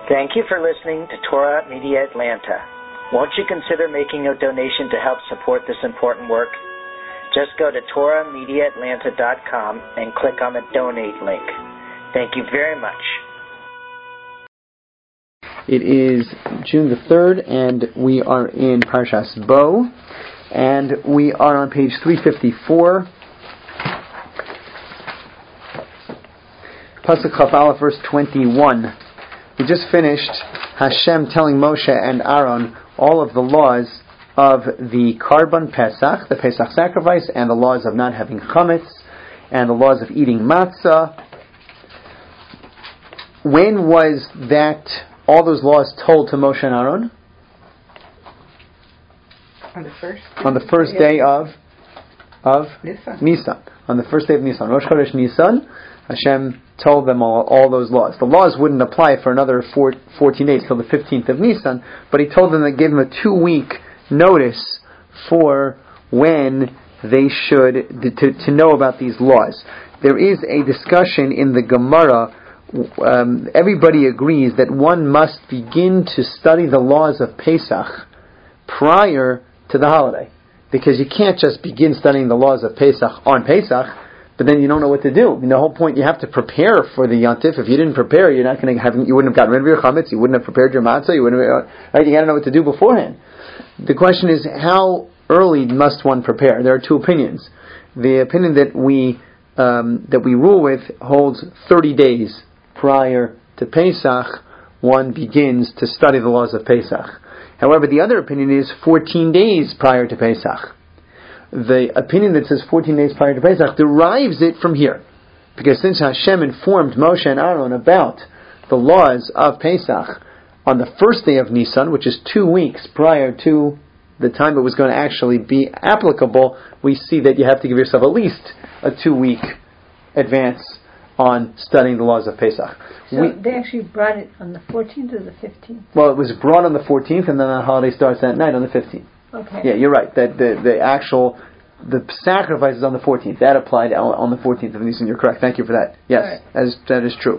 Thank you for listening to Torah Media Atlanta. Won't you consider making a donation to help support this important work? Just go to TorahMediaAtlanta.com and click on the donate link. Thank you very much. It is June the 3rd, and we are in Parshas Bo, and we are on page 354. Pasuk Chaf Aleph, verse 21. We just finished Hashem telling Moshe and Aaron all of the laws of the Karban Pesach, the Pesach sacrifice, and the laws of not having chametz, and the laws of eating matzah. When was that, all those laws told to Moshe and Aaron? On the first day of Nisan. On the first day of Nisan. Rosh Chodesh Nisan, Hashem told them all those laws. The laws wouldn't apply for another 14 days till the 15th of Nisan, but he told them that gave them a 2-week notice for when they should, to know about these laws. There is a discussion in the Gemara. Everybody agrees that one must begin to study the laws of Pesach prior to the holiday, because you can't just begin studying the laws of Pesach on Pesach, but then you don't know what to do. The whole point, you have to prepare for the Yontif. If you didn't prepare, you wouldn't have gotten rid of your chametz, you wouldn't have prepared your matzah, you got to know what to do beforehand. The question is, how early must one prepare? There are two opinions. The opinion that we rule with holds 30 days prior to Pesach, one begins to study the laws of Pesach. However, the other opinion is 14 days prior to Pesach. The opinion that says 14 days prior to Pesach derives it from here. Because since Hashem informed Moshe and Aaron about the laws of Pesach on the first day of Nisan, which is 2 weeks prior to the time it was going to actually be applicable, we see that you have to give yourself at least a 2-week advance on studying the laws of Pesach. So they actually brought it on the 14th or the 15th? Well, it was brought on the 14th, and then the holiday starts that night on the 15th. Okay. Yeah, you're right. That the sacrifice is on the 14th. That applied on the 14th of Nisan. You're correct. Thank you for that. Yes, right. That is true.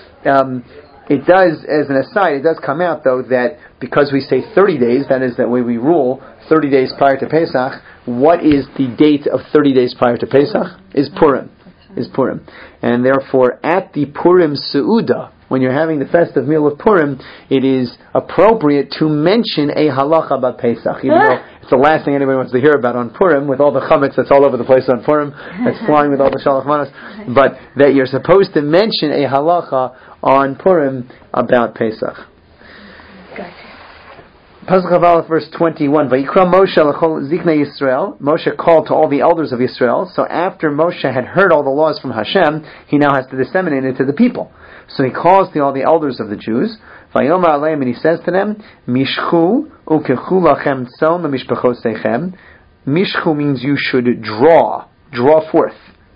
It does, as an aside, it does come out though that because we say 30 days, that is the way we rule, 30 days prior to Pesach. What is the date of 30 days prior to Pesach? Is Purim. And therefore, at the Purim Seudah, when you're having the festive meal of Purim, it is appropriate to mention a halacha about Pesach, even though it's the last thing anybody wants to hear about on Purim, with all the chametz that's all over the place on Purim, that's flying with all the shalach manos, but that you're supposed to mention a halacha on Purim about Pesach. Gotcha. Pasuk Aleph, verse 21. Vayikra Moshe l'chol ziknei Yisrael. Moshe called to all the elders of Yisrael. So after Moshe had heard all the laws from Hashem, he now has to disseminate it to the people. So he calls to all the elders of the Jews. Vayomer aleim, and he says to them, Mishchu ukechu lachem tzon lemishpachoseichem. Mishchu means you should draw forth.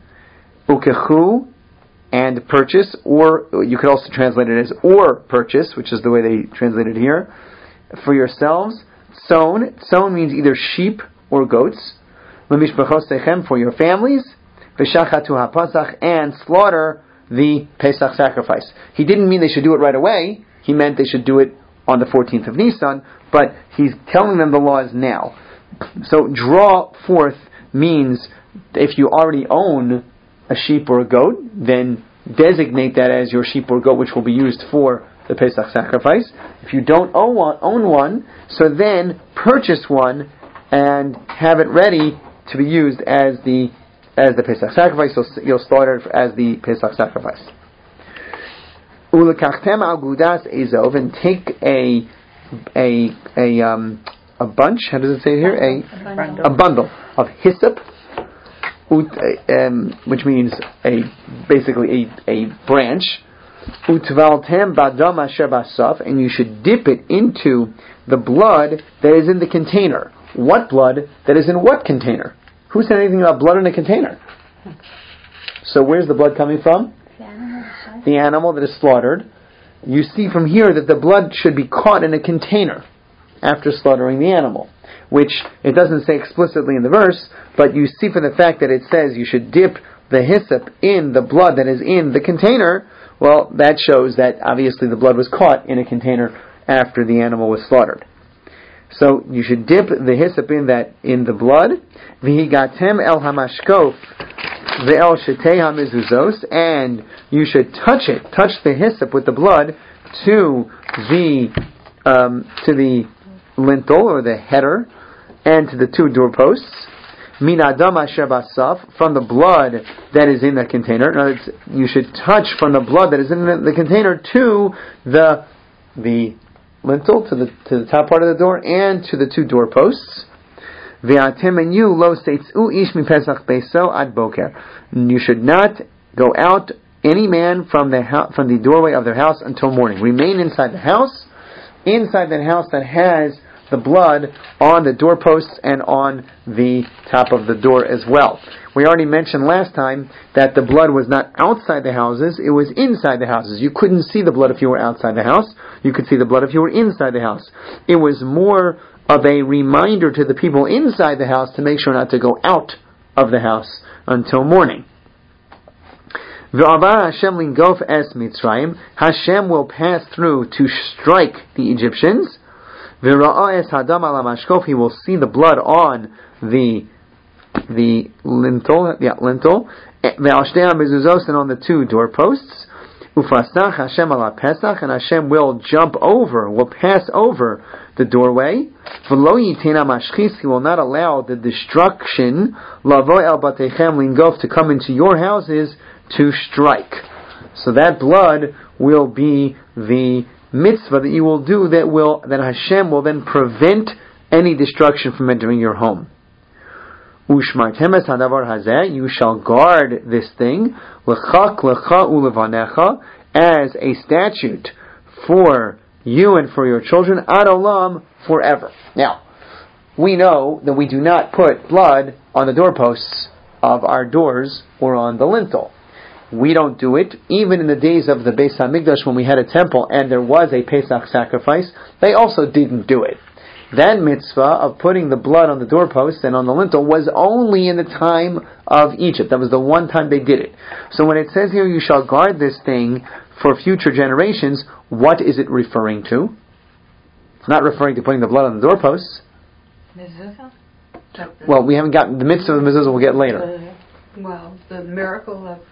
Ukechu, and purchase, or you could also translate it as or purchase, which is the way they translate it here, for yourselves. Tzon means either sheep or goats. Lemishpachoseichem, for your families. V'shachatu hapasach, and slaughter the Pesach sacrifice. He didn't mean they should do it right away. He meant they should do it on the 14th of Nisan, but he's telling them the laws now. So draw forth means if you already own a sheep or a goat, then designate that as your sheep or goat, which will be used for the Pesach sacrifice. If you don't own one, so then purchase one and have it ready to be used as the Pesach sacrifice. You'll slaughter it as the Pesach sacrifice. Ulekachtem al gudas ezov, and take a bunch. How does it say here? A bundle of hyssop, which means basically a branch. Utvaltem badam asher basaf, and you should dip it into the blood that is in the container. What blood that is in what container? Who said anything about blood in a container? So where's the blood coming from? The animal that is slaughtered. You see from here that the blood should be caught in a container after slaughtering the animal, which it doesn't say explicitly in the verse, but you see from the fact that it says you should dip the hyssop in the blood that is in the container, well, that shows that obviously the blood was caught in a container after the animal was slaughtered. So you should dip the hyssop in the blood. V'higatem el hamashkof ve'el shetei hamezuzos, and you should touch the hyssop with the blood to the lintel or the header, and to the two doorposts. Min adam asher basaf, from the blood that is in the container. In other words, you should touch from the blood that is in the container to the lintel, to the top part of the door, and to the two doorposts. Ve'atem and you lo seitz'u ish mi pesach beiso ad boker. You should not go out, any man, from the doorway of their house until morning. Remain inside the house, that house that has the blood on the doorposts and on the top of the door as well. We already mentioned last time that the blood was not outside the houses, it was inside the houses. You couldn't see the blood if you were outside the house. You could see the blood if you were inside the house. It was more of a reminder to the people inside the house to make sure not to go out of the house until morning. Hashem will pass through to strike the Egyptians. He will see the blood on the lintel, and on the two doorposts. And Hashem will pass over the doorway. He will not allow the destruction to come into your houses to strike. So that blood will be the mitzvah that you will do that Hashem will then prevent any destruction from entering your home. You shall guard this thing as a statute for you and for your children ad olam, forever. Now, we know that we do not put blood on the doorposts of our doors or on the lintel. We don't do it. Even in the days of the Beis HaMikdash, when we had a temple and there was a Pesach sacrifice, they also didn't do it. That mitzvah of putting the blood on the doorposts and on the lintel was only in the time of Egypt. That was the one time they did it. So when it says here, you shall guard this thing for future generations, what is it referring to? It's not referring to putting the blood on the doorposts. Mezuzah? Well, we haven't gotten the mitzvah of the mezuzah. We'll get later. Well, the miracle of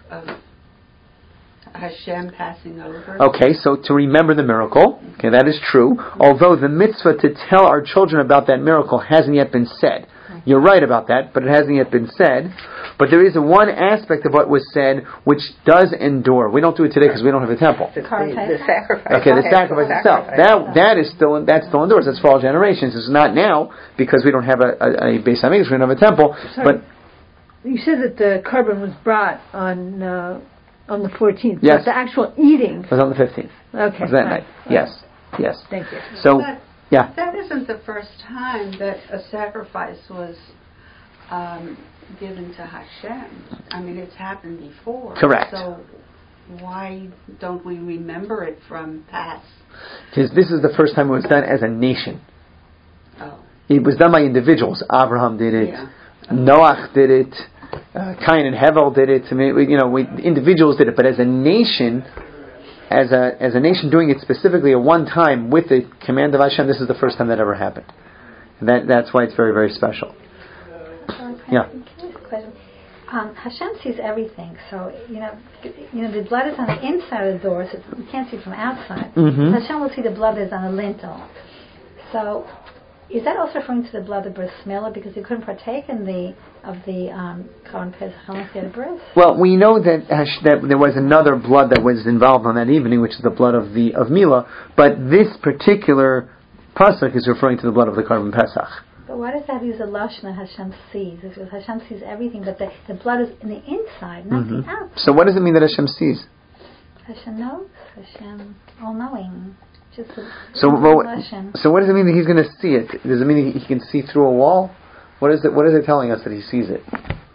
Hashem passing over. Okay, so to remember the miracle, okay, that is true. Although the mitzvah to tell our children about that miracle hasn't yet been said. You're right about that, but it hasn't yet been said. But there is one aspect of what was said which does endure. We don't do it today because we don't have a temple. The sacrifice. Okay, the sacrifice itself. That's still endures. That's for all generations. It's not now because we don't have a Beis HaMikdash. We don't have a temple. Sorry. But you said that the korban was brought on the 14th. Yes. But the actual eating was on the 15th. Okay. It was that night. Yes. Thank you. So, that isn't the first time that a sacrifice was given to Hashem. I mean, it's happened before. Correct. So why don't we remember it from past? Because this is the first time it was done as a nation. Oh. It was done by individuals. Abraham did it. Yeah. Noach did it. Cain and Hevel did it. I mean, individuals did it, but as a nation, as a nation doing it specifically at one time with the command of Hashem, this is the first time that ever happened. And that's why it's very, very special. Yeah. Hashem sees everything, so the blood is on the inside of the door, so you can't see it from outside. Mm-hmm. Hashem will see the blood that is on the lintel. So, is that also referring to the blood of bris milah, because you couldn't partake of the korban pesach unless you had a bris? Well, we know that there was another blood that was involved on that evening, which is the blood of milah. But this particular pasuk is referring to the blood of the korban pesach. But why does that use a lashon that Hashem sees? Because Hashem sees everything, but the blood is in the inside, not the outside. So what does it mean that Hashem sees? Hashem knows. Hashem all-knowing. So what does it mean that he's going to see it? Does it mean that he can see through a wall? What is it telling us that he sees it?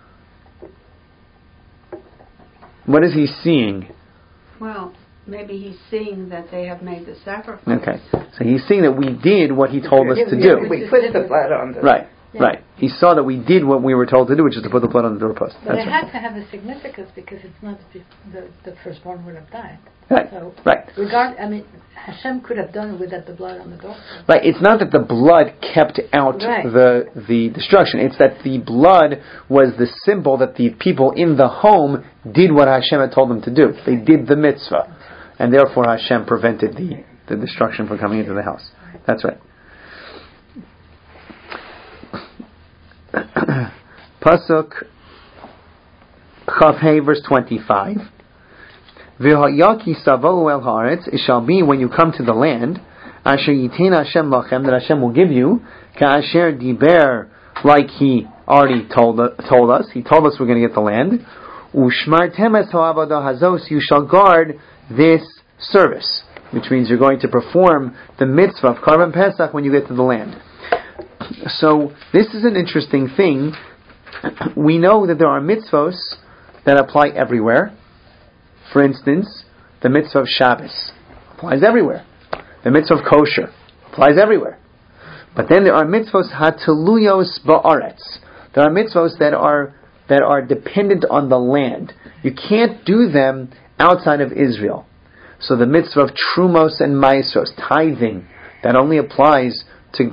What is he seeing? Well, maybe he's seeing that they have made the sacrifice. Okay, so he's seeing that we did what he told us to do. We put the blood on the... Right. Yeah. Right. He saw that we did what we were told to do, which is to put the blood on the doorpost. But That's it right. had to have a significance because it's not the firstborn would have died. Right. So Right. Hashem could have done it without the blood on the doorpost. Right. It's not that the blood kept out Right. the destruction. It's that the blood was the symbol that the people in the home did what Hashem had told them to do. They did the mitzvah, and therefore Hashem prevented the destruction from coming into the house. That's right. Pasuk Chaf Hey, verse 25. V'hayaki savo el haaretz, it shall be when you come to the land, asher yitin Hashem lachem, that Hashem will give you, ka'asher diber, like He already told us. He told us we're going to get the land. Ushmartem es ha'avodah hazos, you shall guard this service, which means you're going to perform the mitzvah of Karban Pesach when you get to the land. So this is an interesting thing. We know that there are mitzvos that apply everywhere. For instance, the mitzvah of Shabbos applies everywhere. The mitzvah of kosher applies everywhere. But then there are mitzvos hatuluyos ba'aretz. There are mitzvos that are dependent on the land. You can't do them outside of Israel. So the mitzvah of trumos and maasros, tithing, that only applies to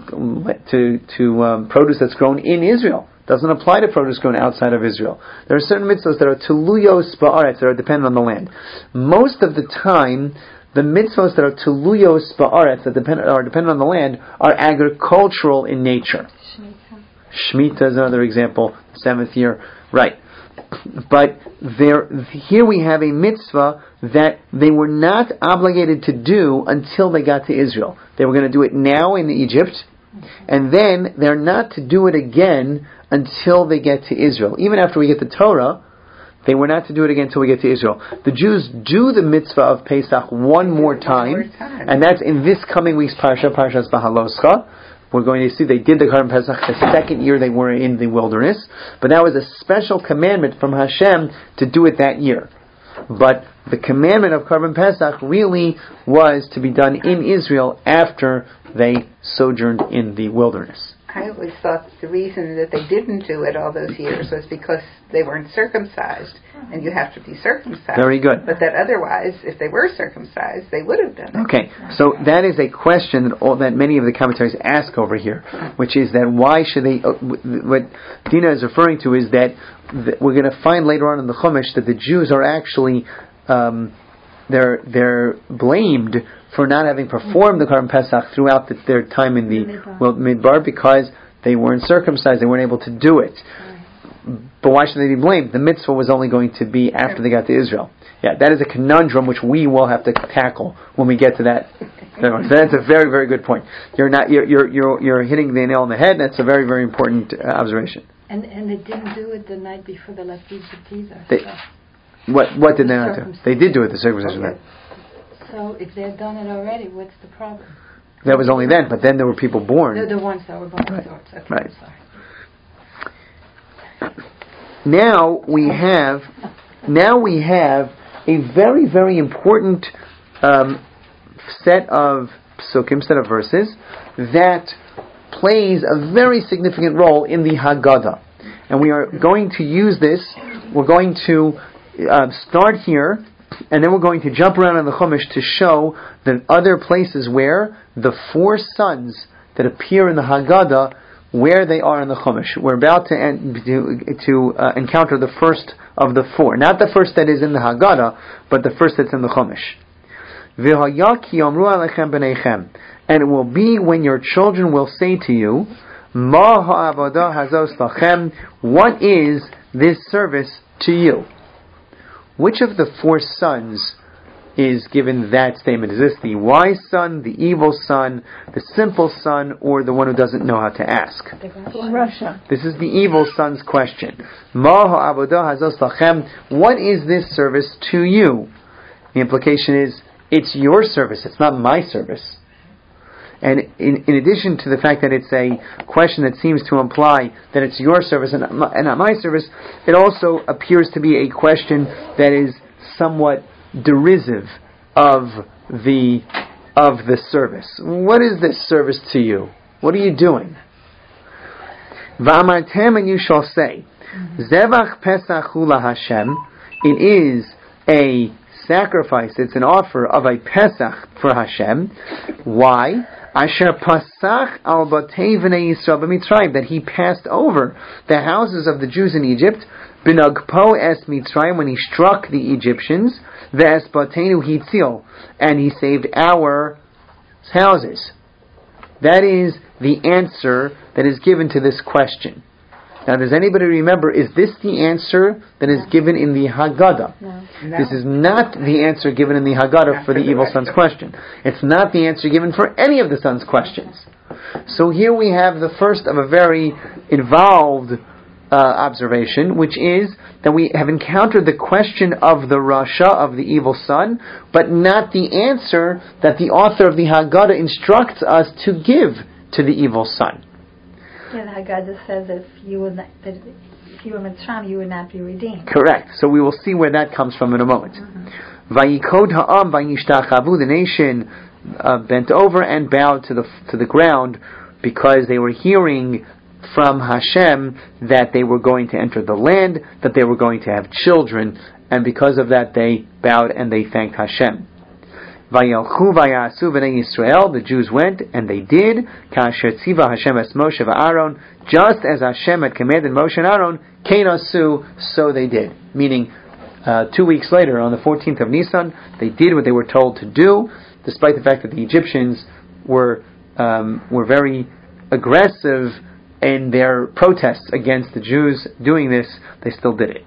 produce that's grown in Israel. Doesn't apply to produce grown outside of Israel. There are certain mitzvahs that are tuluyos ba'aretz, that are dependent on the land. Most of the time, the mitzvahs that are tuluyos ba'aretz, that are dependent on the land, are agricultural in nature. Shemitah is another example, 7th year. Right. But here we have a mitzvah that they were not obligated to do until they got to Israel. They were going to do it now in Egypt, and then they're not to do it again until they get to Israel. Even after we get the Torah, they were not to do it again until we get to Israel. The Jews do the mitzvah of Pesach one more time, and that's in this coming week's Parashas Bahaloscha. We're going to see they did the Karban Pesach the second year they were in the wilderness, but that was a special commandment from Hashem to do it that year. But the commandment of Karban Pesach really was to be done in Israel after they sojourned in the wilderness. I always thought the reason that they didn't do it all those years was because they weren't circumcised, and you have to be circumcised. Very good. But that otherwise, if they were circumcised, they would have done it. Okay, so that is a question that many of the commentaries ask over here, which is that why should they? What Dina is referring to is that we're going to find later on in the Chumash that the Jews are actually they're blamed for not having performed the Karban Pesach throughout their time in the Midbar because they weren't circumcised, they weren't able to do it. But why should they be blamed? The mitzvah was only going to be after they got to Israel. Yeah, that is a conundrum which we will have to tackle when we get to that. So that's a very, very good point. You're hitting the nail on the head. That's a very, very important observation. And they didn't do it the night before they left Egypt either. What did they not do? They did do it the circumcision night. So if they had done it already, what's the problem? That was only then, but then there were people born. The ones that were born. Right. Okay, Right. Sorry. Now we have a very, very important set of verses that plays a very significant role in the Haggadah. And we are going to use this. We're going to start here, and then we're going to jump around in the Chumash to show the other places where the 4 sons that appear in the Haggadah, where they are in the Chumash. We're about to encounter the first of the 4. Not the first that is in the Haggadah, but the first that's in the Chumash. And it will be when your children will say to you, Ma ha'avodah hazos lachem, what is this service to you? Which of the 4 sons is given that statement? Is this the wise son, the evil son, the simple son, or the one who doesn't know how to ask? Russia. This is the evil son's question. Ma ha'avodah hazos lachem, what is this service to you? The implication is, it's your service, it's not my service. And in addition to the fact that it's a question that seems to imply that it's your service and not my service, it also appears to be a question that is somewhat derisive of the service. What is this service to you? What are you doing? V'amartem, and you shall say, Zevach Pesach hu laHashem. It is a sacrifice, it's an offer of a Pesach for Hashem. Why? Asher pasach al batei v'nei Yisrael b'Mitzrayim, that he passed over the houses of the Jews in Egypt, b'nagpo es Mitzrayim, when he struck the Egyptians, v'es bateinu hitzil, and he saved our houses. That is the answer that is given to this question. Now, does anybody remember, is this the answer that is given in the Haggadah? No. This is not the answer given in the Haggadah for the evil son's question. It's not the answer given for any of the son's questions. So here we have the first of a very involved observation, which is that we have encountered the question of the Rasha, of the evil son, but not the answer that the author of the Haggadah instructs us to give to the evil son. Yeah, the Haggadah says that if you were Mitzrayim, you would not be redeemed. Correct. So we will see where that comes from in a moment. Vayikod ha'am vayishtachavu, the nation bent over and bowed to the ground because they were hearing from Hashem that they were going to enter the land, that they were going to have children, and because of that they bowed and they thanked Hashem. Vayalchu vayasu b'nei Yisrael, the Jews went and they did. Kasher tziva Hashem es Moshe v'Aaron, just as Hashem had commanded Moshe and Aaron, kein asu, so they did. Meaning, 2 weeks later, on the 14th of Nisan, they did what they were told to do, despite the fact that the Egyptians were very aggressive in their protests against the Jews doing this. They still did it.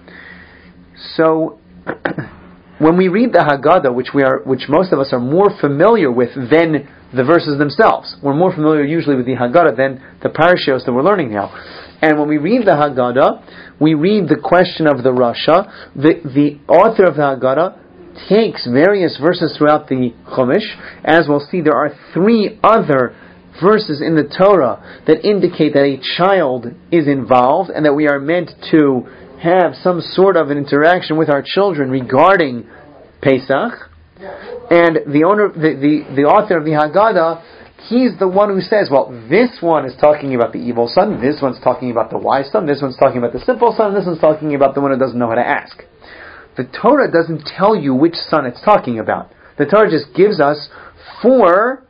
So, when we read the Haggadah, which most of us are more familiar with than the verses themselves, we're more familiar usually with the Haggadah than the parashiyos that we're learning now. And when we read the Haggadah, we read the question of the Rasha. The author of the Haggadah takes various verses throughout the Chumash. As we'll see, there are 3 other verses in the Torah that indicate that a child is involved and that we are meant to have some sort of an interaction with our children regarding Pesach. And the author of the Haggadah, he's the one who says, well, this one is talking about the evil son, this one's talking about the wise son, this one's talking about the simple son, and this one's talking about the one who doesn't know how to ask. The Torah doesn't tell you which son it's talking about. The Torah just gives us 4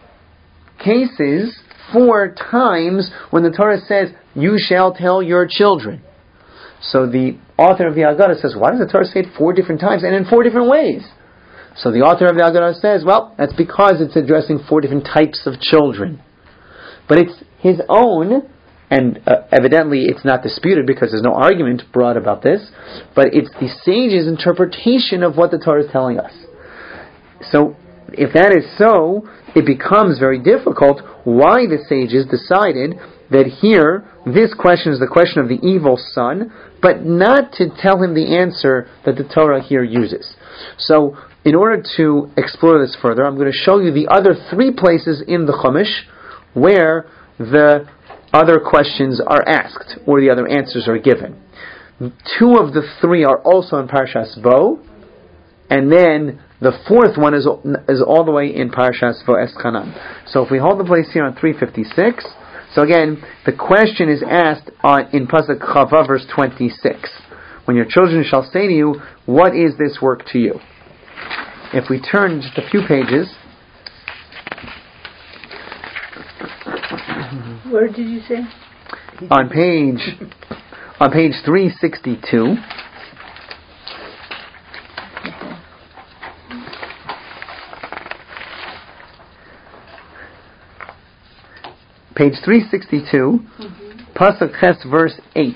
cases, 4 times when the Torah says, you shall tell your children. So the author of the Haggadah says, why does the Torah say it 4 different times and in 4 different ways? So the author of the Haggadah says, well, that's because it's addressing 4 different types of children. But it's his own, and evidently it's not disputed because there's no argument brought about this, but it's the sage's interpretation of what the Torah is telling us. So if that is so, it becomes very difficult why the sages decided that here, this question is the question of the evil son, but not to tell him the answer that the Torah here uses. So, in order to explore this further, I'm going to show you the other 3 places in the Chumash where the other questions are asked, or the other answers are given. 2 of the 3 are also in Parashas Bo, and then the 4th one is all the way in Parashas Va'eschanan. So if we hold the place here on 356, so again, the question is asked in Pasuk Chava, verse 26. When your children shall say to you, what is this work to you? If we turn just a few pages. Where did you say? On page 362. Page 362, Pasuk Ches, verse 8.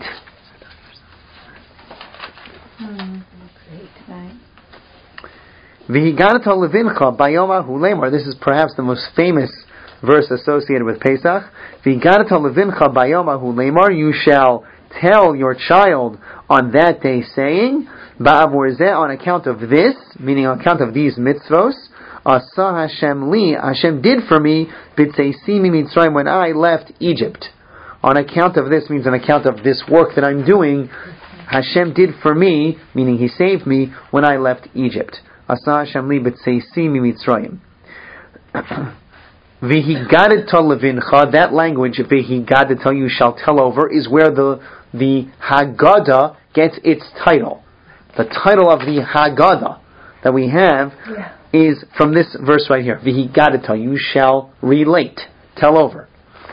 V'higanata levincha bayoma hu lemar. This is perhaps the most famous verse associated with Pesach. V'higanata levincha bayoma hu lemar. You shall tell your child on that day, saying, Ba'avor zeh, on account of this, meaning on account of these mitzvos, Asa Hashem li, Hashem did for me, b'tzeisi mi Mitzrayim, when I left Egypt. On account of this means on account of this work that I'm doing, Hashem did for me, meaning He saved me, when I left Egypt. Asa Hashem li b'tzeisi mi Mitzrayim. V'higadeta levincha, that language, v'higadeta, you shall tell over, is where the Haggadah gets its title. The title of the Haggadah that we have is from this verse right here. V'higadeta, you shall relate, tell over.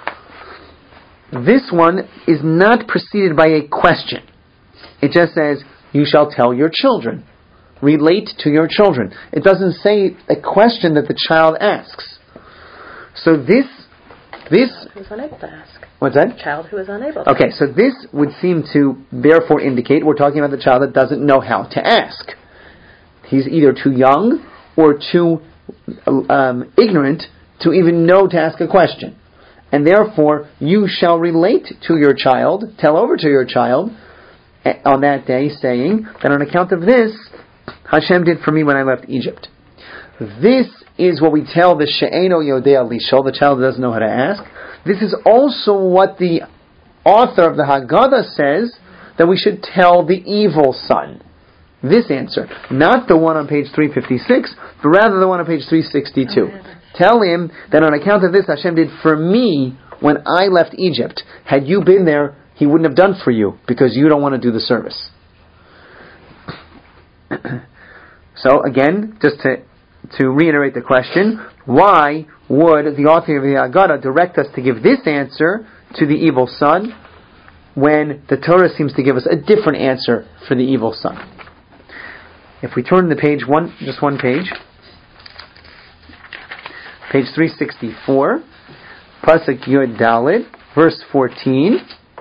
This one is not preceded by a question. It just says, you shall tell your children. Relate to your children. It doesn't say a question that the child asks. So this who's unable to ask. What's that? Child who is unable to Okay, so this would seem to therefore indicate we're talking about the child that doesn't know how to ask. He's either too young or too ignorant to even know to ask a question. And therefore, you shall relate to your child, tell over to your child, on that day, saying that on account of this, Hashem did for me when I left Egypt. This is what we tell the she'eno yodea lishol, the child that doesn't know how to ask. This is also what the author of the Haggadah says that we should tell the evil son. This answer, not the one on page 356, but rather the one on page 362. Tell him that on account of this, Hashem did for me when I left Egypt. Had you been there, He wouldn't have done for you because you don't want to do the service. So again, just to reiterate the question, why would the author of the Haggadah direct us to give this answer to the evil son when the Torah seems to give us a different answer for the evil son? If we turn the page just one page, page 364, Pasuk Yud Daled, verse 14.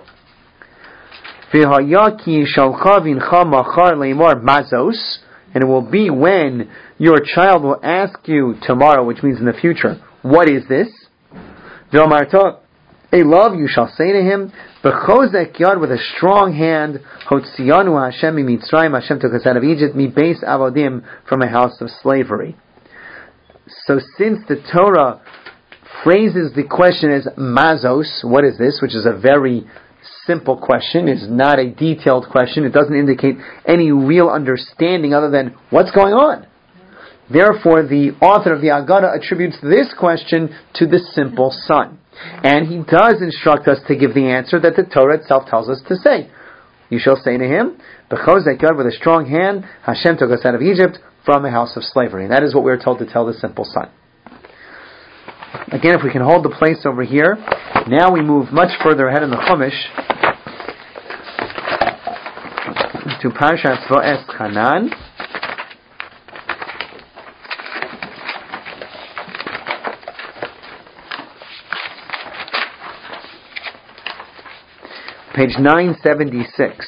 V'hayaki shalcha vincha machar leimar mazos, and it will be when your child will ask you tomorrow, which means in the future, what is this? V'amarta, a love you shall say to him, b'chozek yad, with a strong hand, hotzianu Hashem mitzrayim, Hashem took us out of Egypt, mi beis avodim, from a house of slavery. So since the Torah phrases the question as mazos, what is this, which is a very simple question, is not a detailed question, it doesn't indicate any real understanding other than what's going on. Therefore, the author of the Haggadah attributes this question to the simple son. And he does instruct us to give the answer that the Torah itself tells us to say. You shall say to him, b'chozek yad, with a strong hand, Hashem took us out of Egypt from a house of slavery. And that is what we're told to tell the simple son. Again, if we can hold the place over here, now we move much further ahead in the Chumash to Parashat Va'es Chanan. Page 976.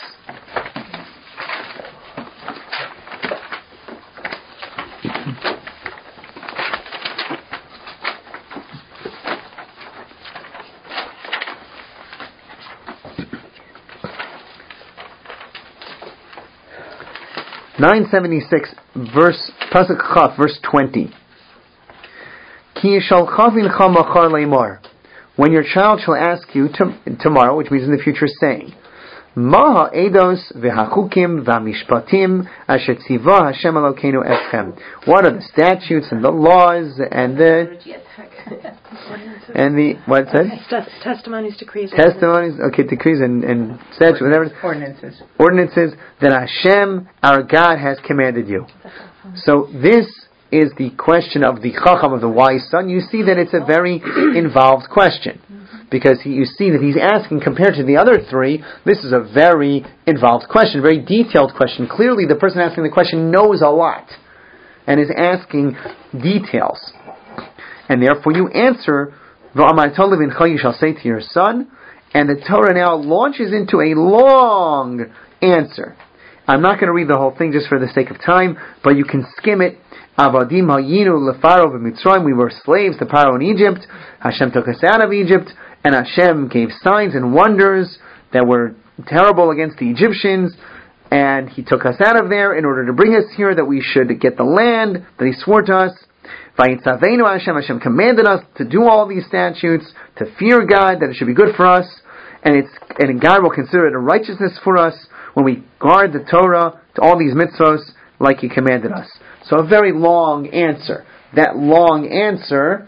Verse Pasuk Chaf, verse 20. Ki yishalcha vincha machar leimar, when your child shall ask you tomorrow, which means in the future, saying, Ma ha'edos v'hachukim v'hamishpatim asher tzivah Hashem Elokeinu etchem. What are the statutes and the laws and the what's that? Testimonies, decrees. Testimonies, okay, decrees and statutes, whatever. Ordinances that Hashem, our God, has commanded you. So this is the question of the Chacham, of the wise son. You see that it's a very involved question. Because you see that he's asking, compared to the other three, this is a very involved question, very detailed question. Clearly the person asking the question knows a lot and is asking details. And therefore you answer, you shall say to your son, and the Torah now launches into a long answer. I'm not going to read the whole thing just for the sake of time, but you can skim it. Avadim hayinu lefaro v'mitzrayim, we were slaves to Pharaoh in Egypt. Hashem took us out of Egypt, and Hashem gave signs and wonders that were terrible against the Egyptians, and He took us out of there in order to bring us here, that we should get the land that He swore to us. Vayitzaveinu Hashem, Hashem commanded us to do all these statutes, to fear God, that it should be good for us, and God will consider it a righteousness for us when we guard the Torah to all these mitzvos like He commanded us. So a very long answer. That long answer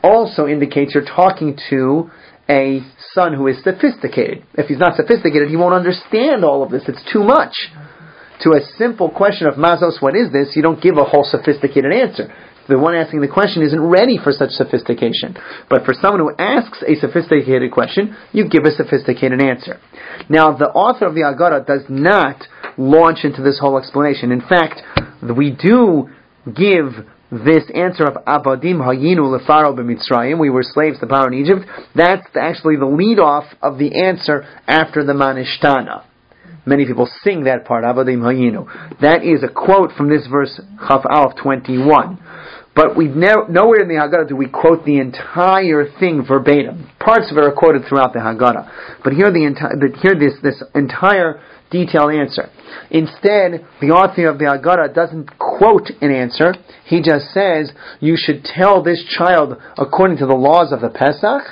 also indicates you're talking to a son who is sophisticated. If he's not sophisticated, he won't understand all of this. It's too much. To a simple question of Mazos, what is this? You don't give a whole sophisticated answer. The one asking the question isn't ready for such sophistication. But for someone who asks a sophisticated question, you give a sophisticated answer. Now, the author of the Haggadah does not launch into this whole explanation. In fact, we do give this answer of Avadim Hayinu Lefaro b'Mitzrayim, we were slaves to Pharaoh in Egypt. That's actually the lead off of the answer after the Manishtana. Many people sing that part, Avadim Hayinu. That is a quote from this verse, Chaf Aleph 21. But nowhere in the Haggadah do we quote the entire thing verbatim. Parts of it are quoted throughout the Haggadah. But here this entire detailed answer. Instead, the author of the Haggadah doesn't quote an answer. He just says, you should tell this child, according to the laws of the Pesach,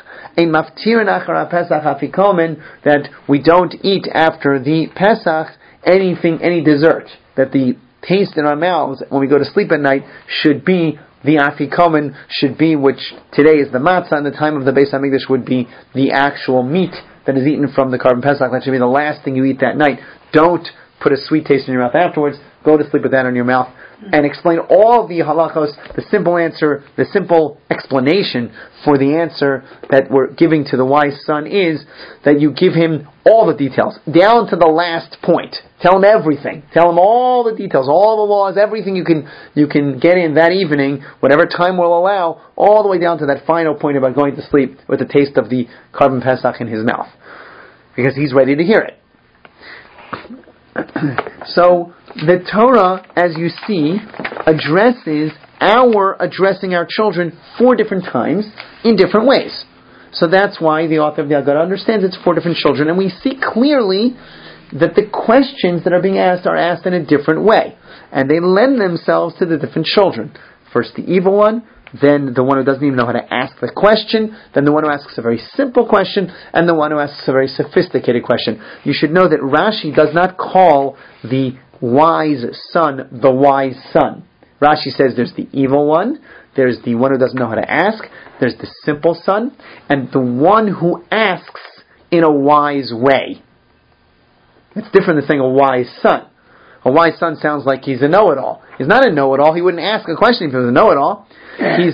that we don't eat after the Pesach any dessert. That the taste in our mouths when we go to sleep at night should be the afikomen, which today is the matzah, and the time of the Beis HaMikdash would be the actual meat that is eaten from the Karban Pesach. That should be the last thing you eat that night. Don't put a sweet taste in your mouth afterwards. Go to sleep with that in your mouth. And explain all the halachos, the simple answer, the simple explanation for the answer that we're giving to the wise son is that you give him all the details, down to the last point. Tell him everything. Tell him all the details, all the laws, everything you can get in that evening, whatever time will allow, all the way down to that final point about going to sleep with the taste of the Karban Pesach in his mouth. Because he's ready to hear it. So, the Torah, as you see, addresses addressing our children 4 different times in different ways. So that's why the author of the Haggadah understands it's 4 different children, and we see clearly that the questions that are being asked are asked in a different way, and they lend themselves to the different children. First the evil one, then the one who doesn't even know how to ask the question, then the one who asks a very simple question, and the one who asks a very sophisticated question. You should know that Rashi does not call the wise son the wise son. Rashi says there's the evil one, there's the one who doesn't know how to ask, there's the simple son, and the one who asks in a wise way. It's different than saying a wise son. A wise son sounds like he's a know-it-all. He's not a know-it-all. He wouldn't ask a question if he was a know-it-all. He's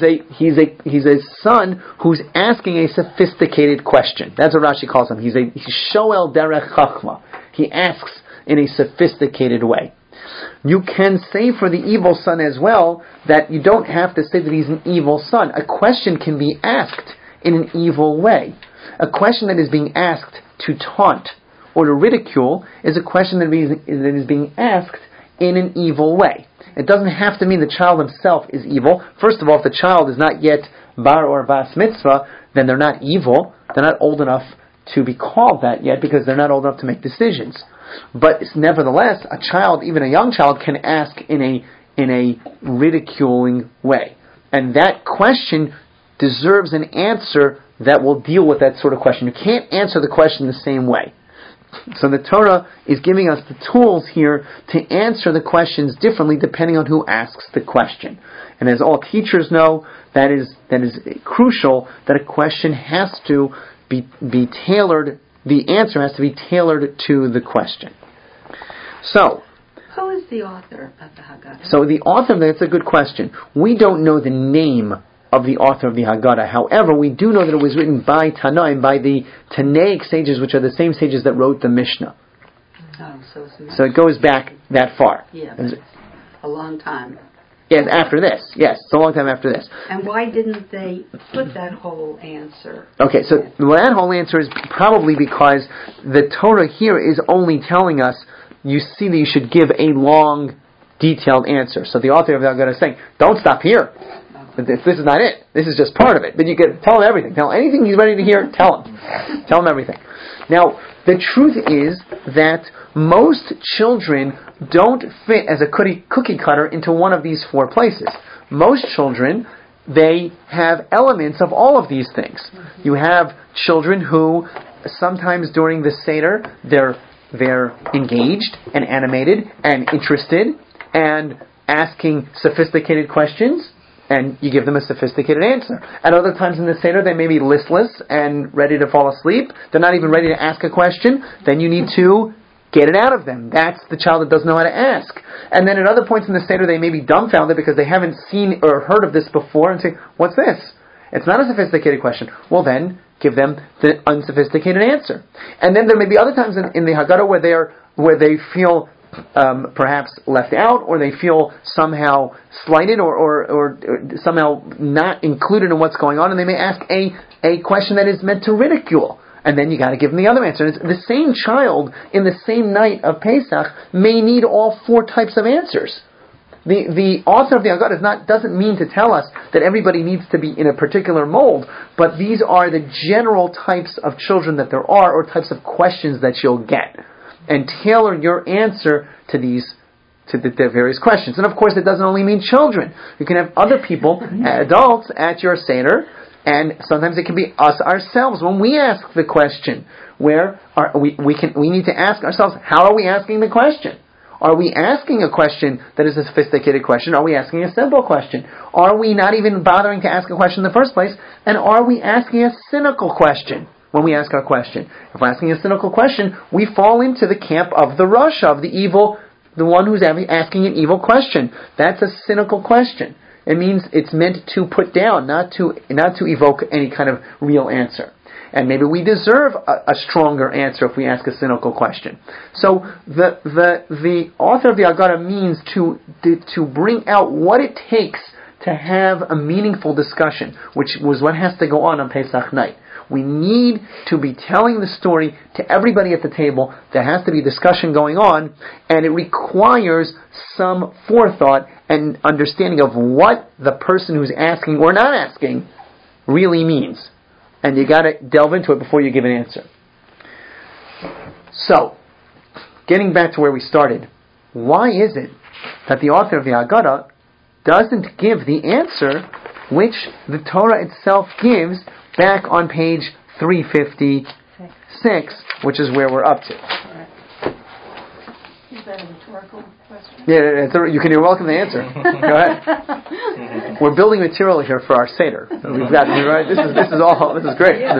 a son who's asking a sophisticated question. That's what Rashi calls him. He's shoel derech chachma. He asks in a sophisticated way. You can say for the evil son as well that you don't have to say that he's an evil son. A question can be asked in an evil way. A question that is being asked to taunt or to ridicule is a question that is being asked in an evil way. It doesn't have to mean the child himself is evil. First of all, if the child is not yet bar or bas mitzvah, then they're not evil. They're not old enough to be called that yet because they're not old enough to make decisions. But nevertheless, a child, even a young child, can ask in a ridiculing way. And that question deserves an answer that will deal with that sort of question. You can't answer the question the same way. So the Torah is giving us the tools here to answer the questions differently depending on who asks the question. And as all teachers know, that is crucial, that a question has to be tailored, the answer has to be tailored to the question. So, who is the author of the Haggadah? So the author, that's a good question. We don't know the name of the author of the Haggadah. However, we do know that it was written by Tanaim, by the Tanaic sages, which are the same sages that wrote the Mishnah. Oh, so it goes back that far. Yeah, a long time. Yes, after this. Yes, it's a long time after this. And why didn't they put that whole answer? Okay, so that whole answer is probably because the Torah here is only telling us, you see that you should give a long, detailed answer. So the author of the Haggadah is saying, don't stop here. This is not it. This is just part of it. But you can tell him everything. Tell him anything he's ready to hear, tell him. Tell him everything. Now, the truth is that most children don't fit as a cookie cutter into one of these 4 places. Most children, they have elements of all of these things. You have children who, sometimes during the Seder, they're engaged and animated and interested and asking sophisticated questions. and you give them a sophisticated answer. At other times in the Seder, they may be listless and ready to fall asleep. They're not even ready to ask a question. Then you need to get it out of them. That's the child that doesn't know how to ask. And then at other points in the Seder, they may be dumbfounded because they haven't seen or heard of this before and say, what's this? It's not a sophisticated question. Well then, give them the unsophisticated answer. And then there may be other times in the Haggadah where they feel perhaps left out, or they feel somehow slighted, or somehow not included in what's going on, and they may ask a question that is meant to ridicule. And then you got to give them the other answer. And the same child in the same night of Pesach may need all four types of answers. The author of the Haggadah doesn't mean to tell us that everybody needs to be in a particular mold, but these are the general types of children that there are, or types of questions that you'll get. And tailor your answer to the various questions. And of course, it doesn't only mean children. You can have other people, adults, at your Seder, and sometimes it can be us ourselves when we ask the question. Where we need to ask ourselves, how are we asking the question? Are we asking a question that is a sophisticated question? Are we asking a simple question? Are we not even bothering to ask a question in the first place? And are we asking a cynical question when we ask our question? If we're asking a cynical question, we fall into the camp of the Rasha, of the evil, the one who's asking an evil question. That's a cynical question. It means it's meant to put down, not to evoke any kind of real answer. And maybe we deserve a stronger answer if we ask a cynical question. So the author of the Haggadah means to bring out what it takes to have a meaningful discussion, which was what has to go on Pesach night. We need to be telling the story to everybody at the table. There has to be discussion going on, and it requires some forethought and understanding of what the person who's asking or not asking really means. And you got to delve into it before you give an answer. So, getting back to where we started, why is it that the author of the Haggadah doesn't give the answer which the Torah itself gives back on page 356, which is where we're up to? Is that a rhetorical question? Yeah, you're welcome to answer. Go ahead. We're building material here for our Seder. We've got right. This is great. Yeah,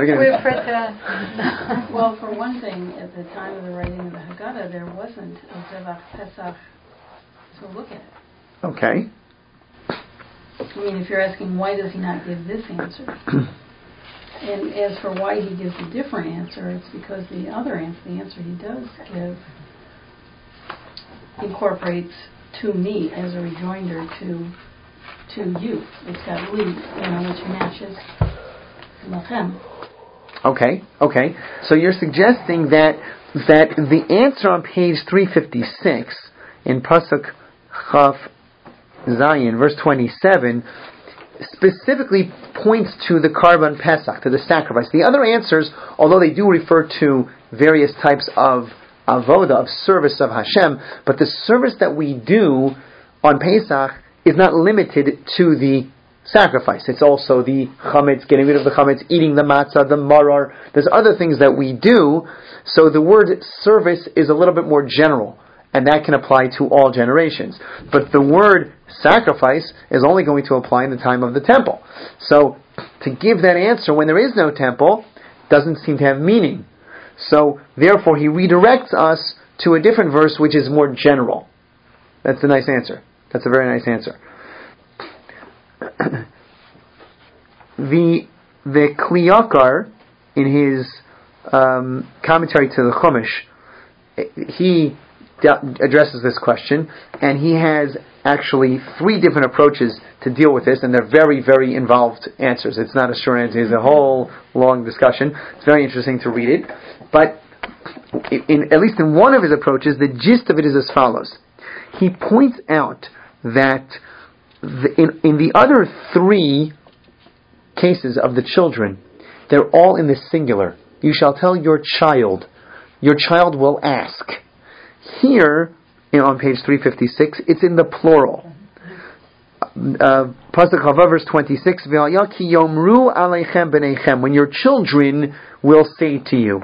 well, for one thing, at the time of the writing of the Haggadah, there wasn't a Zevach Pesach to look at. Okay. I mean, if you're asking why does he not give this answer, and as for why he gives a different answer, it's because the answer he does give incorporates to me as a rejoinder to you. It's got li, which matches lachem. Okay. So you're suggesting that the answer on page 356 in Pasuk Chaf Zayin, verse 27, specifically points to the Karban Pesach, to the sacrifice. The other answers, although they do refer to various types of avoda, of service of Hashem, but the service that we do on Pesach is not limited to the sacrifice. It's also the chametz, getting rid of the chametz, eating the matzah, the marar. There's other things that we do. So the word service is a little bit more general, and that can apply to all generations. But the word sacrifice is only going to apply in the time of the temple. So to give that answer when there is no temple doesn't seem to have meaning. So therefore he redirects us to a different verse which is more general. That's a nice answer. That's a very nice answer. The Kli Yakar, in his commentary to the Chumash, he addresses this question, and he has actually 3 different approaches to deal with this, and they're very, very involved answers. It's not a short answer, it's a whole long discussion. It's very interesting to read it, but at least in one of his approaches, the gist of it is as follows. He points out that in the other 3 cases of the children, they're all in the singular. You shall tell your child will ask. Here, on page 356, it's in the plural. Pasuk Chavav, verse 26, V'ayah ki yomru aleichem b'neichem, when your children will say to you.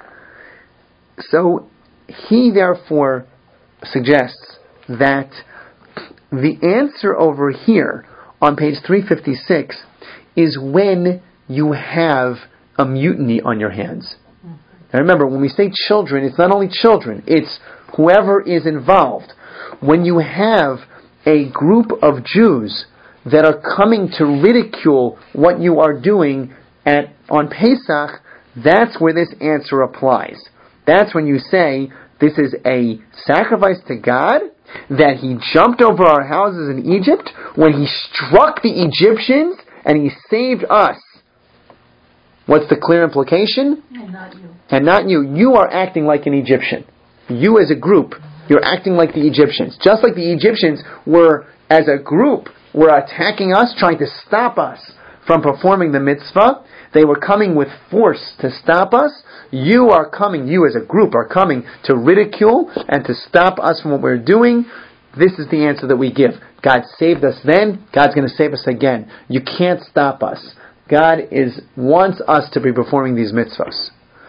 So, he therefore suggests that the answer over here on page 356 is when you have a mutiny on your hands. Now remember, when we say children, it's not only children, it's whoever is involved. When you have a group of Jews that are coming to ridicule what you are doing on Pesach, that's where this answer applies. That's when you say, this is a sacrifice to God, that He jumped over our houses in Egypt, when He struck the Egyptians, and He saved us. What's the clear implication? And not you. And not you. You are acting like an Egyptian. You as a group, you're acting like the Egyptians. Just like the Egyptians were, as a group, were attacking us, trying to stop us from performing the mitzvah. They were coming with force to stop us. You as a group are coming to ridicule and to stop us from what we're doing. This is the answer that we give. God saved us then, God's going to save us again. You can't stop us. God wants us to be performing these mitzvahs.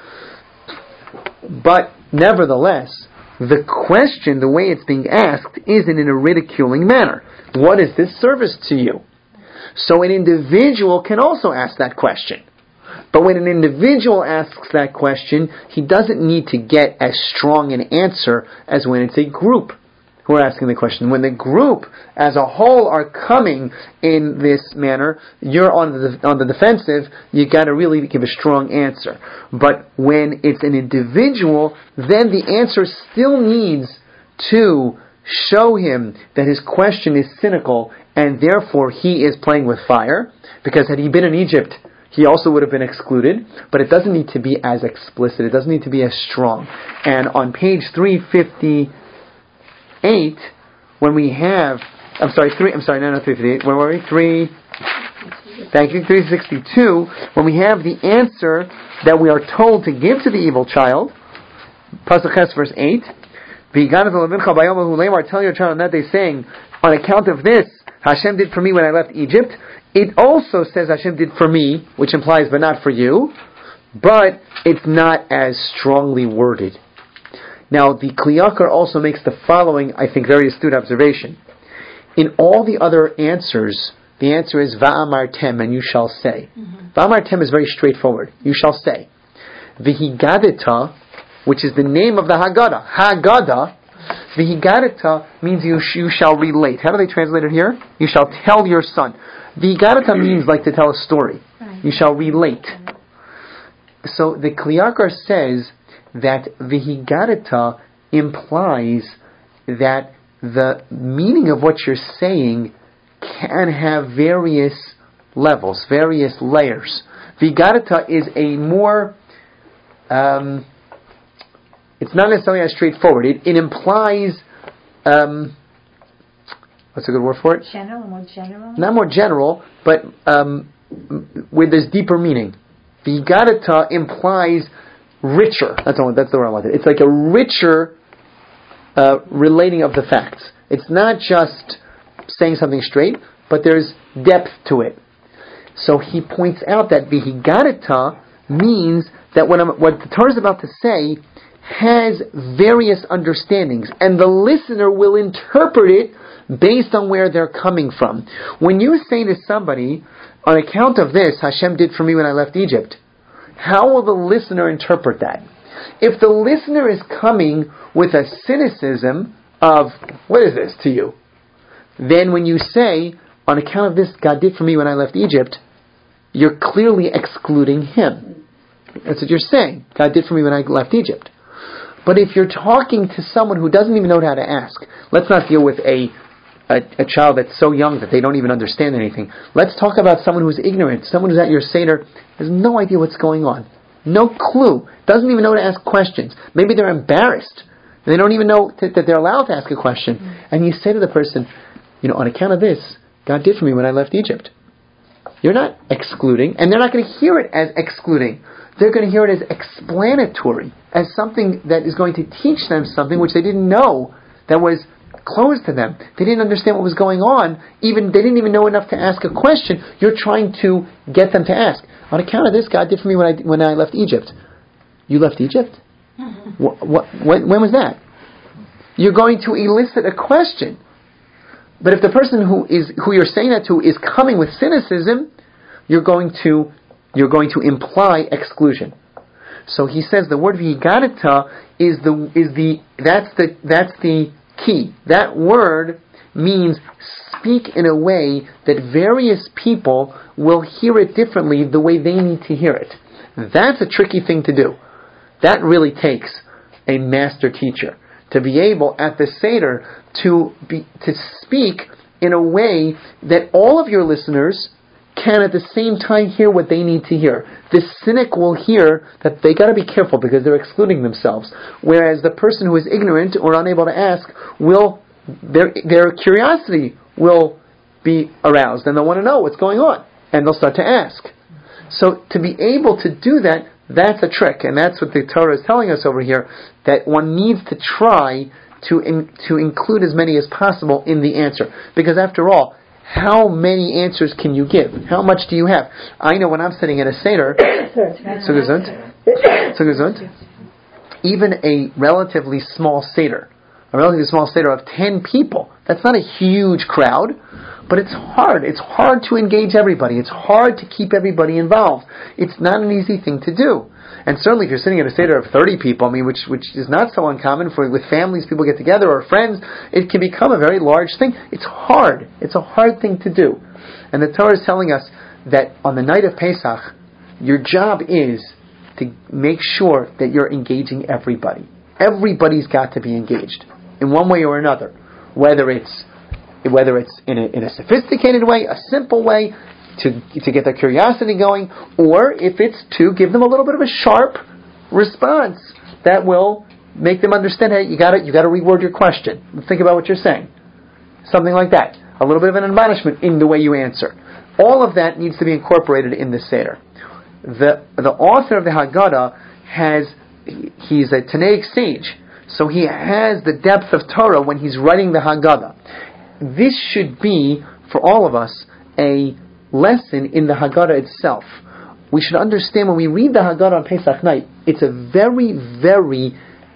But nevertheless, the question, the way it's being asked, isn't in a ridiculing manner. What is this service to you? So an individual can also ask that question. But when an individual asks that question, he doesn't need to get as strong an answer as when it's a group who are asking the question. When the group as a whole are coming in this manner, you're on the defensive, you got to really give a strong answer. But when it's an individual, then the answer still needs to show him that his question is cynical and therefore he is playing with fire, because had he been in Egypt, he also would have been excluded, but it doesn't need to be as explicit, it doesn't need to be as strong. And on page 358, when we have, not 358, where were we? 362, when we have the answer that we are told to give to the evil child, Pasuk Ches, verse 8, tell your child on that day, saying, on account of this, Hashem did for me when I left Egypt. It also says Hashem did for me, which implies but not for you, but it's not as strongly worded. Now, the Kli Yakar also makes the following, I think, very astute observation. In all the other answers, the answer is Va'amartem, and you shall say. Va'amartem is very straightforward. You shall say. V'higadeta, which is the name of the Haggadah. Haggadah, V'higadeta means you shall relate. How do they translate it here? You shall tell your son. V'higadeta means like to tell a story. You shall relate. So the Kli Yakar says that V'higadeta implies that the meaning of what you're saying can have various levels, various layers. V'higadeta is a more... it's not necessarily as straightforward. It implies, what's a good word for it? More general? Not more general, but where there's deeper meaning. V'higadeta implies richer. That's the word I wanted. It's like a richer relating of the facts. It's not just saying something straight, but there's depth to it. So he points out that V'higadeta means that what the Torah is about to say has various understandings, and the listener will interpret it based on where they're coming from. When you say to somebody, on account of this, Hashem did for me when I left Egypt, how will the listener interpret that? If the listener is coming with a cynicism of, what is this to you? Then when you say, on account of this, God did for me when I left Egypt, you're clearly excluding Him. That's what you're saying. God did for me when I left Egypt. But if you're talking to someone who doesn't even know how to ask, let's not deal with a child that's so young that they don't even understand anything. Let's talk about someone who's ignorant, someone who's at your Seder, has no idea what's going on. No clue. Doesn't even know to ask questions. Maybe they're embarrassed. They don't even know that they're allowed to ask a question. And you say to the person, on account of this, God did for me when I left Egypt. You're not excluding, and they're not going to hear it as excluding. They're going to hear it as explanatory, as something that is going to teach them something which they didn't know that was closed to them. They didn't understand what was going on. They didn't even know enough to ask a question. You're trying to get them to ask. On account of this, God did for me when I left Egypt. You left Egypt? When was that? You're going to elicit a question. But if the person who you're saying that to is coming with cynicism, you're going to imply exclusion. So he says the word v'higadata that's the key. That word means speak in a way that various people will hear it differently the way they need to hear it. That's a tricky thing to do. That really takes a master teacher to be able at the Seder to speak in a way that all of your listeners can at the same time hear what they need to hear. The cynic will hear that they got to be careful because they're excluding themselves, whereas the person who is ignorant or unable to ask their curiosity will be aroused and they'll want to know what's going on and they'll start to ask. So to be able to do that, that's a trick, and that's what the Torah is telling us over here, that one needs to try to include as many as possible in the answer. Because after all, how many answers can you give? How much do you have? I know when I'm sitting at a Seder, even a relatively small Seder of 10 people, that's not a huge crowd, but it's hard. It's hard to engage everybody. It's hard to keep everybody involved. It's not an easy thing to do. And certainly if you're sitting at a Seder of 30 people, which is not so uncommon with families, people get together, or friends, it can become a very large thing. It's hard. It's a hard thing to do. And the Torah is telling us that on the night of Pesach, your job is to make sure that you're engaging everybody. Everybody's got to be engaged in one way or another, whether it's in a sophisticated way, a simple way, to get their curiosity going, or if it's to give them a little bit of a sharp response that will make them understand, hey, you got to reword your question. Think about what you're saying. Something like that. A little bit of an admonishment in the way you answer. All of that needs to be incorporated in the Seder. The author of the Haggadah he's a Tanaic sage, so he has the depth of Torah when he's writing the Haggadah. This should be, for all of us, a lesson in the Haggadah itself. We should understand when we read the Haggadah on Pesach night, it's a very, very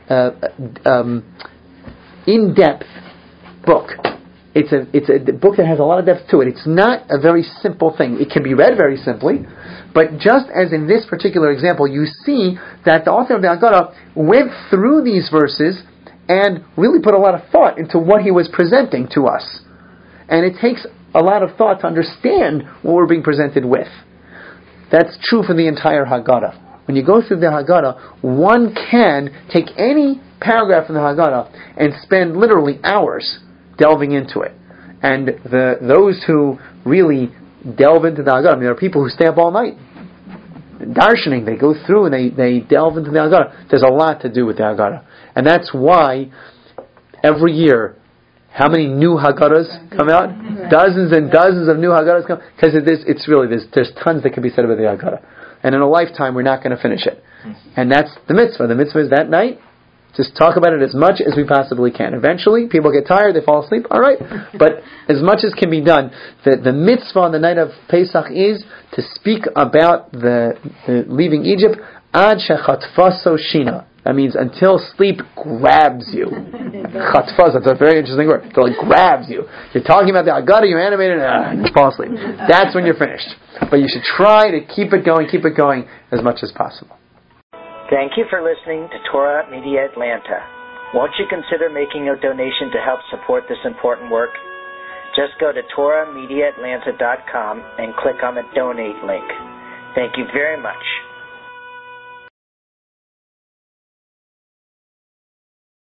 in-depth book. It's a book that has a lot of depth to it. It's not a very simple thing. It can be read very simply, but just as in this particular example, you see that the author of the Haggadah went through these verses and really put a lot of thought into what he was presenting to us. And it takes a lot of thought to understand what we're being presented with. That's true for the entire Haggadah. When you go through the Haggadah, one can take any paragraph in the Haggadah and spend literally hours delving into it. And those who really delve into the Haggadah, there are people who stay up all night darshaning. They go through and they delve into the Haggadah. There's a lot to do with the Haggadah. And that's why every year, how many new Haggadahs come out? Dozens and dozens of new Haggadahs come, because there's tons that can be said about the Haggadah. And in a lifetime, we're not going to finish it. And that's the mitzvah. The mitzvah is that night, just talk about it as much as we possibly can. Eventually, people get tired, they fall asleep, all right. But as much as can be done, the mitzvah on the night of Pesach is to speak about the leaving Egypt, ad shechatfaso shina. That means until sleep grabs you. Chatfaz, that's a very interesting word. Until it grabs you. You're talking about the Haggadah, you're animated, and you fall asleep. That's when you're finished. But you should try to keep it going as much as possible. Thank you for listening to Torah Media Atlanta. Won't you consider making a donation to help support this important work? Just go to TorahMediaAtlanta.com and click on the donate link. Thank you very much.